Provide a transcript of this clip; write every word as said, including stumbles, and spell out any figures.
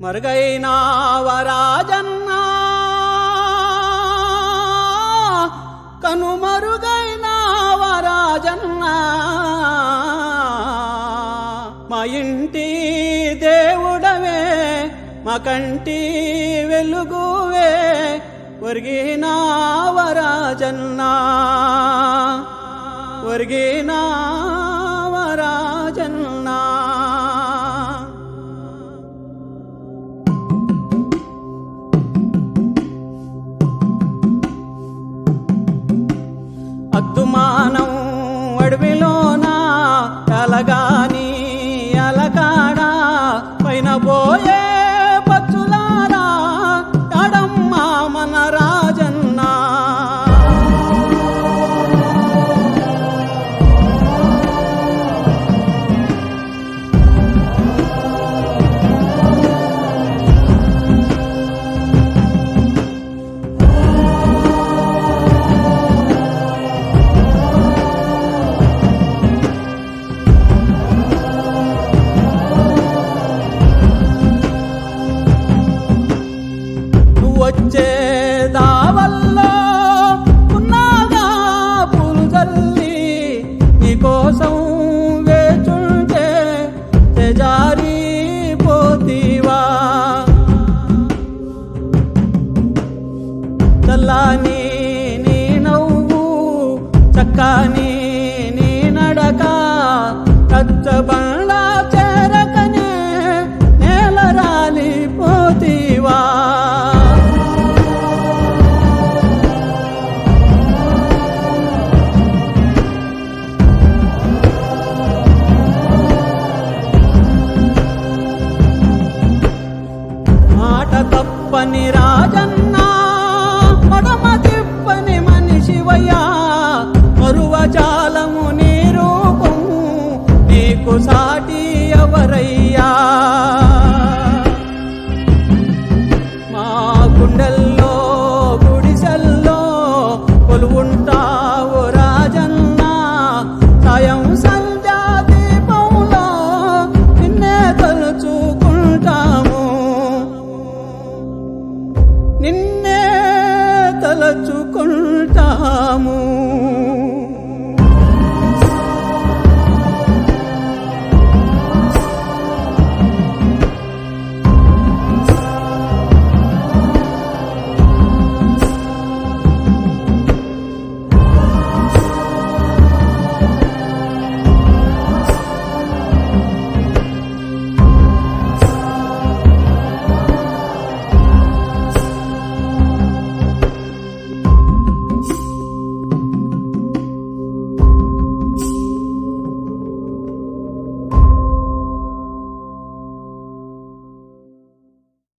మరుగైనావరాజన్నా కనుమరుగైనావరాజన్నా మా ఇంటి దేవుడవే మా కంటి వెలుగువే ఒరిగినావరాజన్నా ఒరిగినావరాజన్నా అద్దుమానం అడవిలోన అలగాని అలకాడా పైన పోయే పచ్చులారా ఎడమ్మా మన రాజన్నా వచ్చే దావల్లో ఉన్నాగా పూలు చల్లి నీకోసం వేచుంటే తెజారి పోతీవా చల్లాని నీ నవ్వు చక్కాని నీ నడక కచ్చబండా చేరకనే నేల రాలిపోతీవా మాట తప్పని రాజన్నా మడమ తిప్పని మనిషివయ్యా మరువజాలము నీ రూపము నీకు సాటి ఎవరయ్యా